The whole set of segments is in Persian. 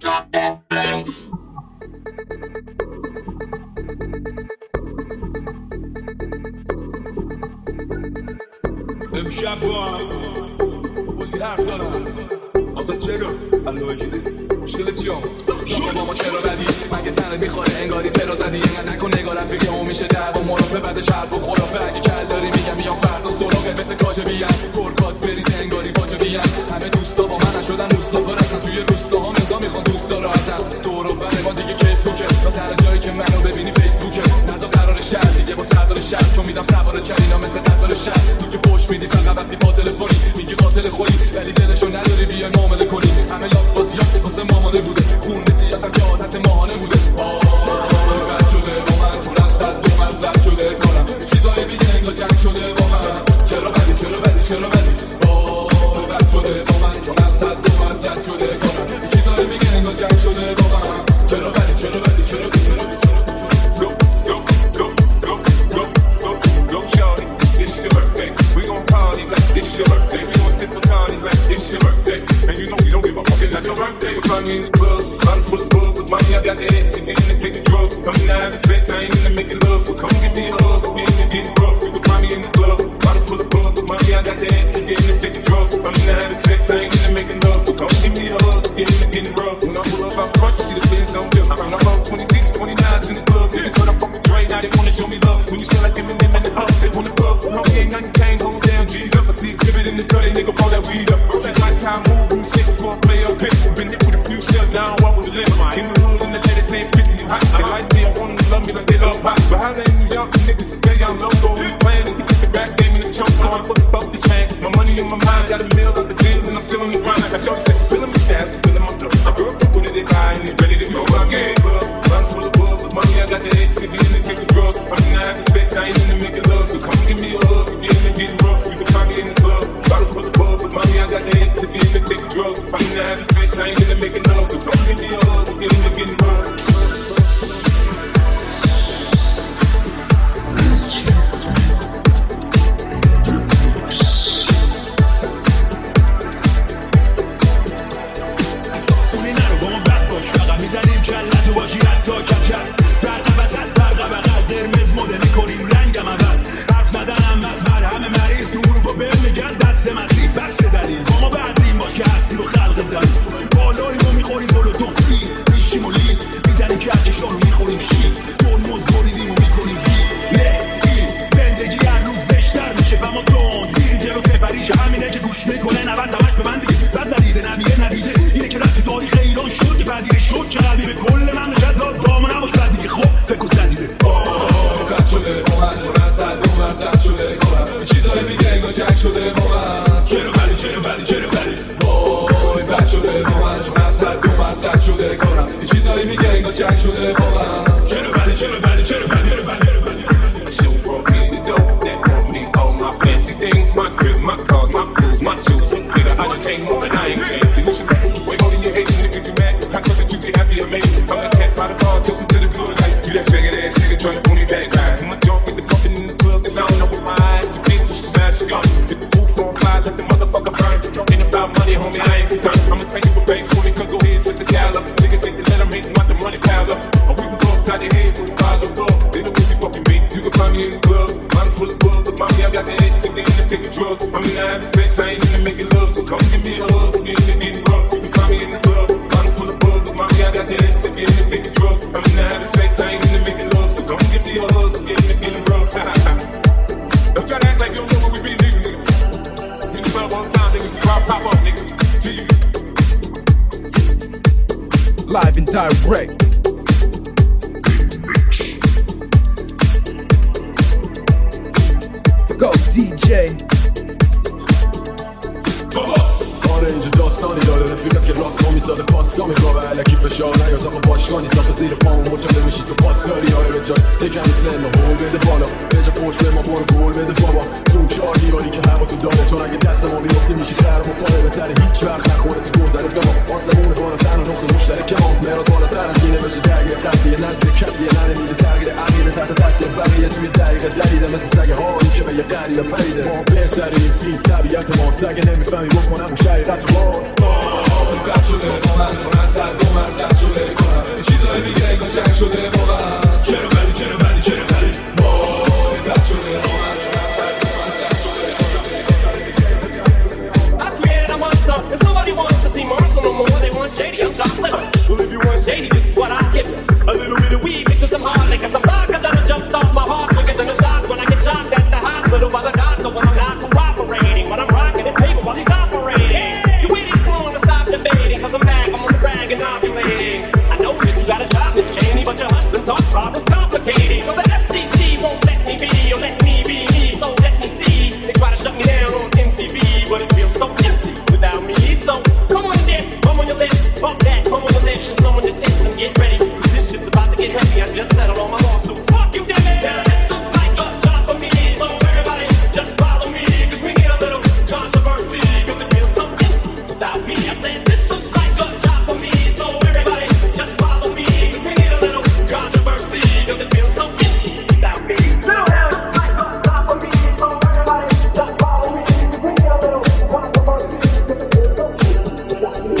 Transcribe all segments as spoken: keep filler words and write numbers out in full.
امشب با بودی حرف دارم آقا چرا؟ الوگی مشکل چیام؟ زمان ماما چرا بدی؟ مگه تنت میخوره انگاری ترا زدی اینقدر نکن نگارم فکر اون میشه در با مرافه بعدش حرف و خرافه اگه کل داری میگم میام فردا سراغه مثل کاجبیم پرکات بریز انگاری واجبیم همه دوستا با من نشدن روستا برسن توی روستا ها نزا میخوان دوستا رو ازم دور و بر ما دیگه کیف کوچه تا تر جایی که منو ببینی فیسبوکه نزا قرار شهر دیگه با سردار شهر چون میدم سوار کلینا مثل قطار شهر تو که فوش میدی فقط وقتی با تلفنی میگی قاتل خوری ولی دلشو نداری بیای معامله کنی همه لات بازیات واسه ماهانه بوده خون نسیتم که عادت ماهانه بوده آه بد شده با من چون از صد دو من زد شده کنم چیزایی میگه انگار جنگ شده با من چرا بدی چرا بدی چرا بدی آه بد شده با من چون از صد دو من زد شده کنم چیزایی میگه انگار جنگ شده با من چرا بدی چرا بدی چرا بدی چرا بدی Go, go, go, go, go, go, go, shawty, it's your birthday. We gon' party like it's your birthday. We gon' sip a party like it's your birthday. And you know we don't give a fuck, it's not your birthday. We're coming in the club, bottle full of bug. With mommy, I got the X, and then they take the drugs. Coming out having sex, I ain't into making love. So come give me a hug, we in the getting rough. You can find me in the club, bottle full of bug. With mommy, I got the X, and then they take the drugs. Coming out having sex, I ain't into making love. So come give me a hug, we in the getting rough. When I pull up out front, you see the Benz on them. I'm about twenty six, twenty-nines in the club. Niggas when I fucking drain, now they wanna show me love. When you say like Eminem and the up, they wanna fuck. Homie ain't nothing changed, hold down, G's up. I see exhibit in the cut, nigga pull that weed up. That lifetime move, when you say before I play up, bitch. Been there with a few shells, now I walk with a limp. In the hood, in the ladies ain't fifty, you hot. They like me, I want them to love me like they love pop. But how they New York, niggas to tell you I'm loco. We playing and get the back game in the choke. Going for the fuck this man. My money in my mind, got a meal out the deal, and I'm still on the grind. I shorty say, feelin' my cash, feelin' my flow. My girl, what did they buy, and they ready to go again. Run full of bug, with money, I got the X, and in the take the drugs. I'm not having sex, I ain't into making love. So come give me a hug, we in the getting rough. You can find me in the club. Bottle full of bug, with money, I got the X, and in the take the drugs. I'm not having sex, I ain't into making love. So come give me a hug, we in the getting rough. میزنیم کلتو باشی حتی کچل برق وسط برق بغل قرمز مده میکنیم رنگم اول حرف زدنم مزمر همه مریض تو اروپا بهم میگن دست مسیح بس دلیل با ما بعضیم باش که هستی رو خلق زد بالایی رو میخوریم بلو توکسی میشیم و لیست میزنیم کچشان رو میخوریم شی ترمز بریدیم و میکنیم زی نه این زندگی هر روز زشتر میشه و ما دوند میریم جلو سفریش همینه که گوش میکنه نبرد همش به من دیگه بد دلیده نمیه نتیجه اینه که رفت تاریخ ایران شد که بدیره شد که قلبی به کل من نشد داد دامن نباش بد دیگه خب فکر و زدیده آه بد شده با من چون از صد دو من زد شده کنم چیزایی میگه انگار جنگ شده با من چرا بدی چرا بدی چرا بدی وای بد شده با من چون از صد دو من زد شده کنم چیزایی میگه انگار جنگ شده با من چرا بدی چرا بدی چرا بدی چرا بدی So broke me the dope that brought me all my fancy things, my crib, my cars, my clothes, my shoes. Look clear, I done came over and I ain't changed. You should wait holding your hate, nigga, you mad? How come that you be happy or made? I'm the cat by the bar, toasting to the good life. You that faggot ass nigga trying to pull me back. I'm a junk with the pumping in the club, cause I don't know what my eyes. You bitch, you smash your gun. Hit the roof on fire, let the motherfucker burn. Ain't about money, homie, I ain't concerned. I'ma tell you what banks for me, cause go ahead, switch the scale up. Niggas ain't to let them hate, want the money pile up. Or we can go upside your head with a bottle of blood. They know what you fucking be. You can find me in the club, bottle full of bug. But mommy, I got the X, and then they take the drugs. I'm in the having sex, I ain't into making love. So come give me a hug, we in the getting rough. You can find me in the club, bottle full of bug. But mommy, I got the X, and then they take the drugs. I'm in the having sex, I ain't into making love. So come give me a hug, we in the getting rough. Don't try to act like you don't know what we be, nigga, nigga. In the club all the time, nigga, see pop up, nigga. To you. Live and direct. Go دی جی. آره اینجا داستانی داره رفیقت که راست ها میساده پاسگاه میخوابه علکی فشار نیاز آقا باشگاه نیست آقا زیر پامون مچم نمیشی تو پاسداری آره به جای یکمی سن و هول بده بالا به جا فوش به ما برو گول بده بابا تو اون چهار دیواری که هوا تو داره، چون اگه دست ما بیفته میشه خرم و پاره بهتره هیچ وقت نخوره تو گذره به ما آسمون بالا تنها نقطه مشترک ما مراد بالاتر از اینه بشه درگیر قصدی نزد کسی نمیده تغییر عقیده تحت تاثیر بقیه توی دقیقه دلیده مثل سگ هایی که به یه غریبه پریده ما بهترین این طبیعت ما سگ نمیفهمی بکنم اون شقیقت رو باز قد شده با من چون از سر دو من جد شده کنم این چیزایی میگه انگار جنگ شده با من چرا بدی چرا بدی چرا بدی وای قد شده با من چون از سر دو من جد شده I created a monster, cause nobody wants to see Marshall no more. They want shady, I'm chocolate. Well, if you want shady, this is what I give you. A little bit of weed mixed with some hard liquor, some vodka that'll jumpstart my heart quicker than a shot when I get shocked at the hospital by the doctor when I'm not cooperating. When I'm rocking the table while he's operating. Yeah. You waited so long to stop debating, cause I'm back, I'm on the rag and ovulating. I know that you got a job, Miss Cheney, but your husband's heart problem's complicated. So the F C C won't let me be, or let me be me, so let me see. They try to shut me down on M T V, but it feels so empty without me. So come on, Dick, come on your lips, fuck that, come on your lips, come on your tits and get ready. This shit's about to get heavy, I just settled all my lawsuits. Fuck you, damn it! Now this looks like a job for me, so everybody just follow me, cause we need a little controversy, cause it feels so empty without me. I said this looks like a job for me, so everybody just follow me, cause we need a little controversy, cause it feels so empty without me. Little hell looks like a job for me, so everybody just follow me, cause we need a little controversy, cause it feels so empty without me.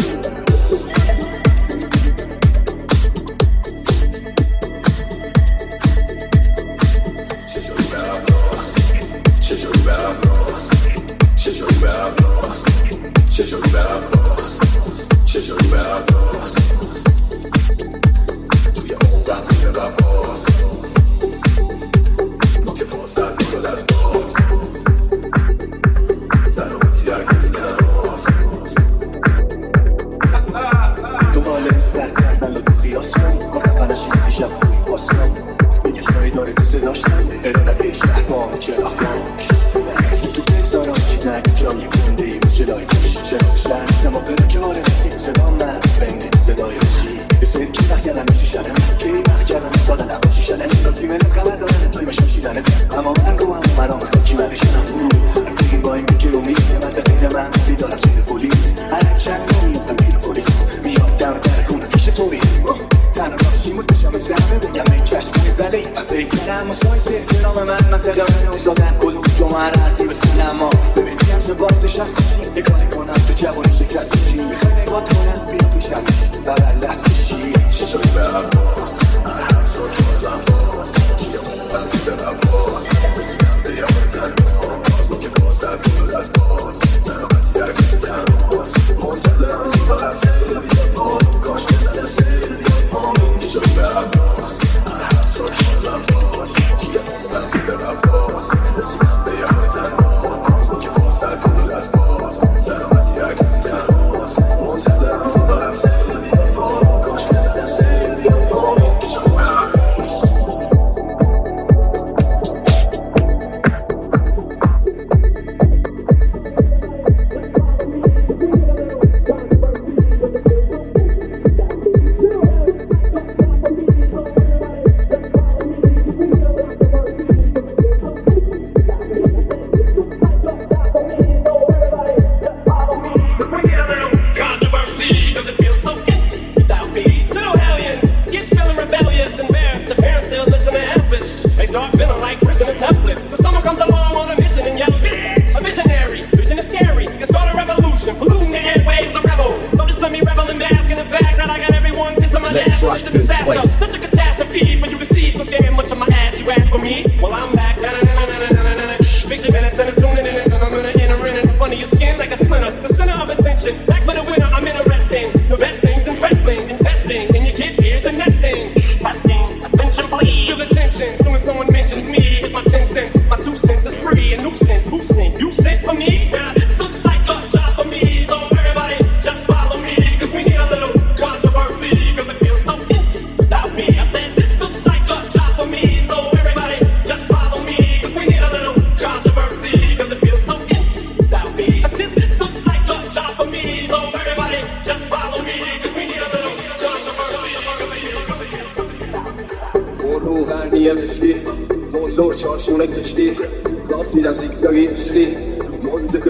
چارشونه کشتی راست میدم زیگزاگی عشقی منزه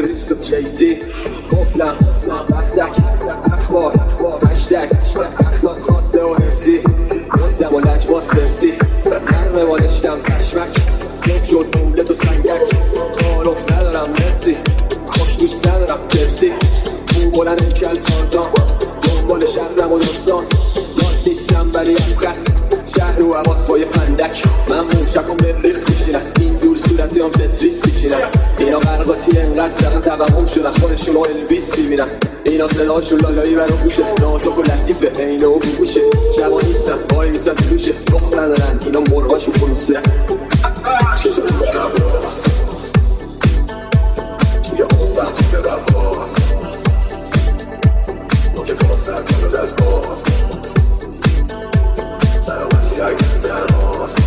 جیزی قفلم بختک اخبار هشتگ اخلاق خاصه و حفظی مدم و لج با سرسی نرمه بالشتم پشمک صبح شد مولت و سنگک تعارف ندارم مرسی خوش دوست ندارم پپسی مو بلند هیکل تازان دنبال شهرم و داستان یاد نیستم ولی افخط شهر و حواس بای فندک من موشکم به ریخ میشینم این دور صورتی هم تتریس میشینم اینا غرقاتی انقدر سرم توهم شدن خودشون و الویس میبینم اینا صداشون لالایی برا گوشه نازک و لطیفه اینه و بگوشه شبا نیستم بای میسن تو دوشه تخم ندارن اینا مرغاشون فروسه چشم برم راست توی اون وقت رفاست نوک کاسر کنز از باز سلامتی هرگز تنهاست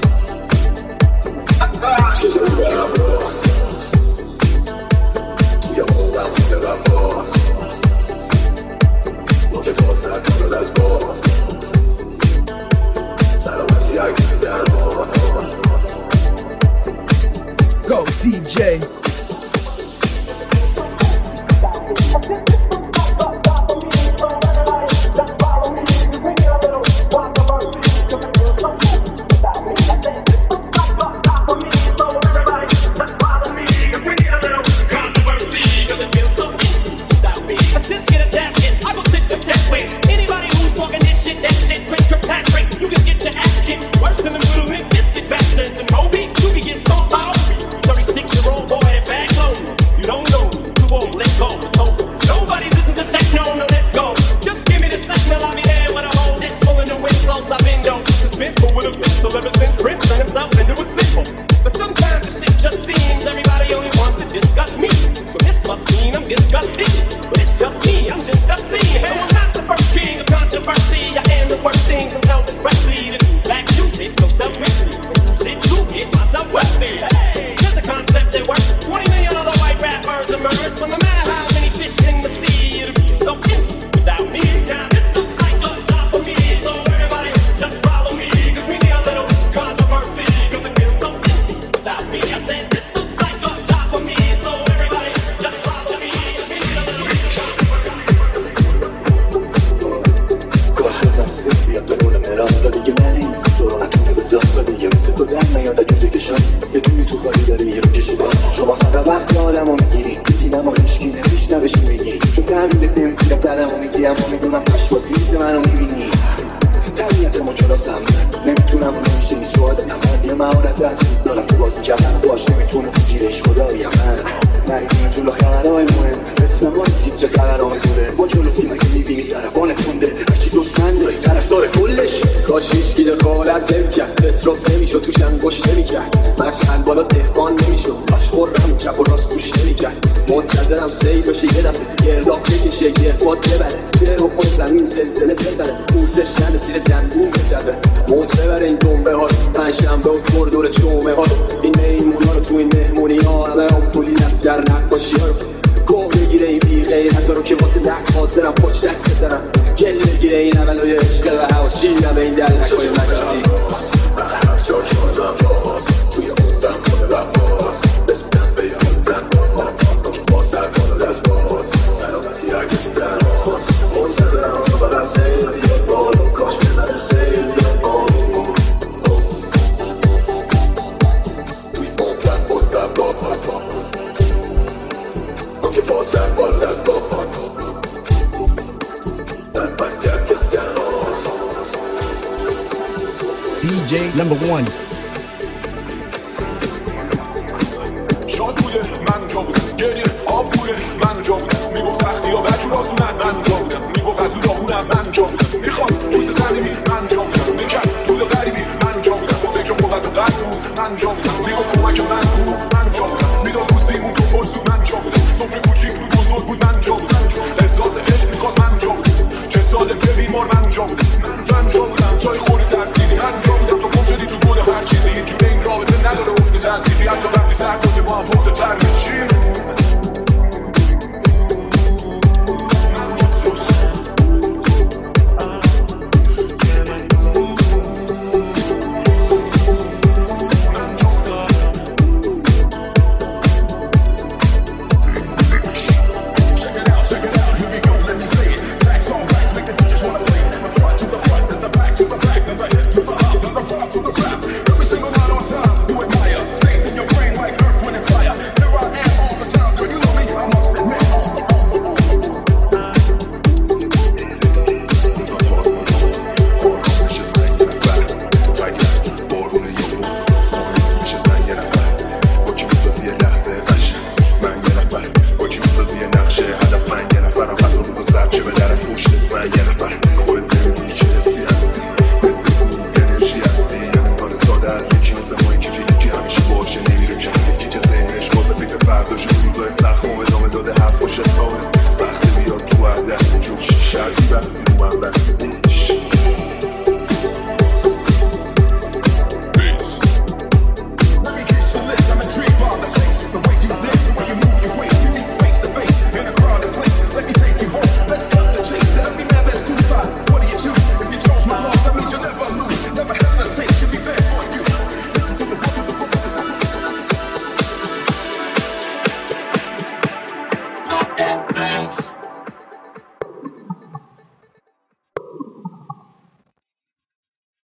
چشم برم راست توی اون وقت رفاست نوک کاسر کنز از باز سلامتی هرگز تنهاست. Go D J. D J number one.